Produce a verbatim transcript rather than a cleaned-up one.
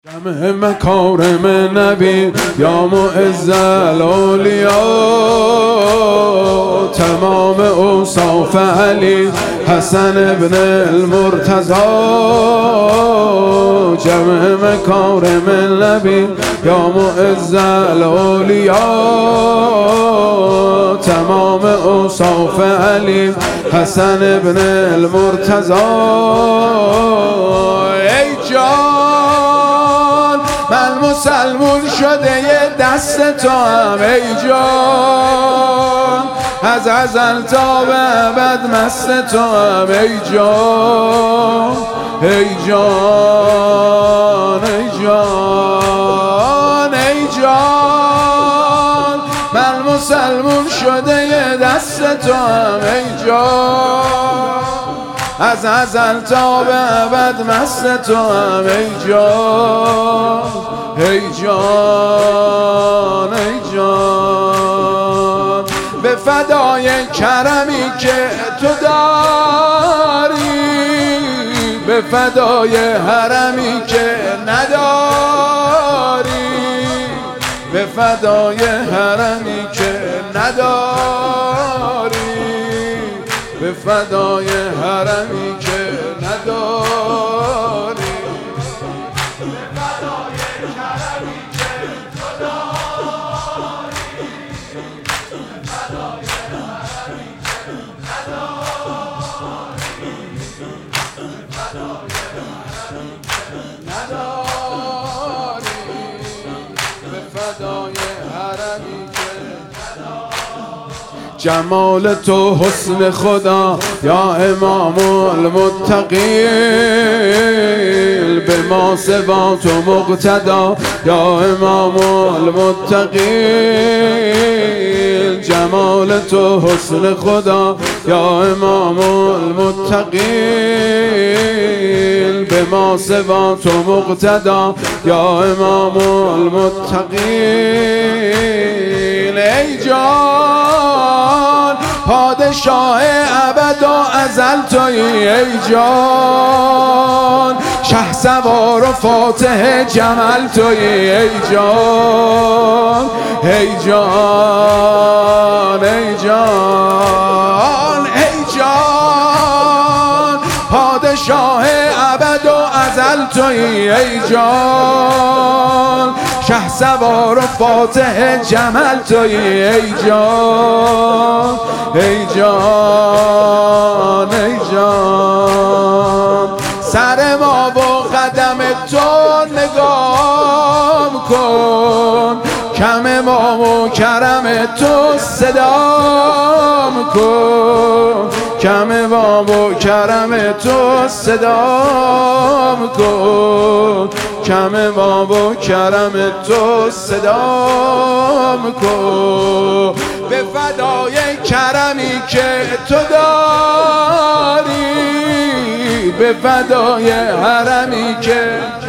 جمع مکارم نبی یا معز الاولیا، تمام اوصاف علی حسن ابن المرتضی. جمع مکارم نبی یا معز الاولیا، تمام اوصاف علی حسن ابن المرتضی. ای جان من مسلمون شده یه دست تو هم، ای جان از ازل تا به ابد مست تو هم، ای جان ای جان ای جان ای جان من مسلمون شده یه دست تو هم، ای جان از ازل تا به ابد مست تو هم، ای جان ای جان ای جان. به فدای کرمی که تو داری، به فدای حرمی که نداری، به فدای حرمی که نداری، به فدای حرمی که نداری، به فدای حرمی که تو داری، به فدای حرمی که نداری، به فدای حرمی که نداری، به فدای حرمی که جمال تو حسن خدا یا امام المتقین، به ما سوا تو مقتدا یا امام المتقین. جمال تو حسن خدا یا امام المتقین، به ما سوا تو مقتدا یا امام المتقین. ای جان پادشاه ابد و ازل تویی، ای جان شهسوار و فاتح جمل تویی، ای جان ای جان ای جان ای جان پادشاه ابد و ازل تویی، ای جان شهسوار و فاتح جمل تویی، ای جان ای جان ای جان. سر ما و قدم تو نگاه کن، کم ما و کرم تو صدا کن، کم ما و کرم تو صدا کن، کم ما و کرم تو صدا کن. به فدای کرمی که تو داری، به فدای حرمی که